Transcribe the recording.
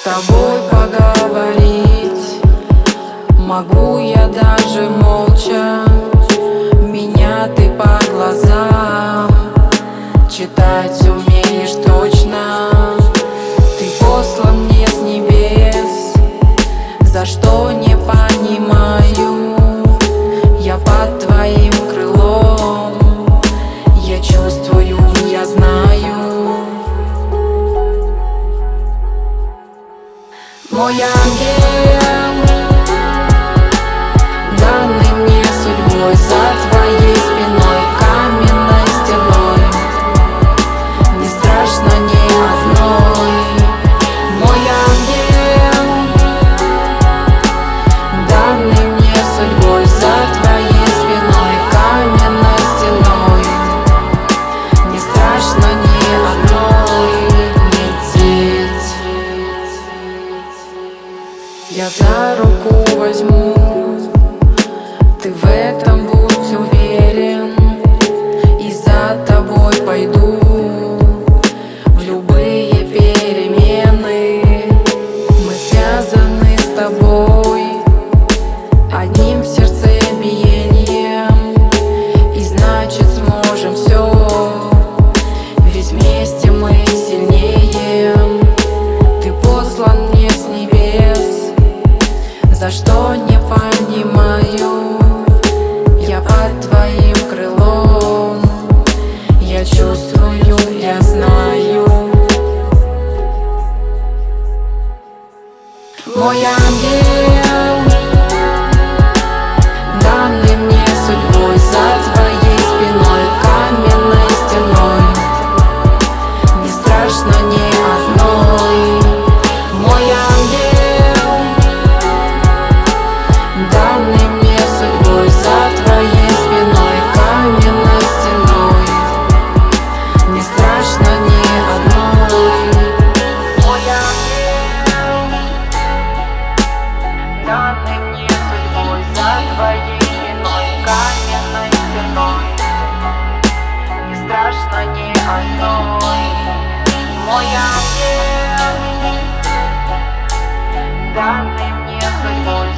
С тобой поговорить могу я даже молча. Меня ты по глазам читать умеешь точно. Ты послан мне с небес, за что не понимаю. Я под твоим крылом, я чувствую, я знаю. Мой ангел, данный мне судьбой, за твоей спиной, каменной стеной, не страшно ни одной. Мой ангел, данный мне судьбой, за твоей спиной, каменной стеной, не страшно ни одной лететь. Я за руку возьму, ты в этом будь уверен, и за тобой пойду в любые перемены. Мы связаны с тобой одним в сердце биением, и значит сможем все, ведь вместе мы сильнее. Ты послан мне с небес, за что не понимаю. Я под твоим крылом, я чувствую, я знаю. Мой ангел, данный мне судьбой, за твоей спиной, каменной стеной, не страшно ни одной. Мой ангел, данный мне судьбой, за твоей спиной, каменной стеной, не страшно ни одной. Мой ангел, данный мне судьбой, за твоей спиной, каменной стеной, не страшно ни одной. Мой ангел, данный мне судьбой,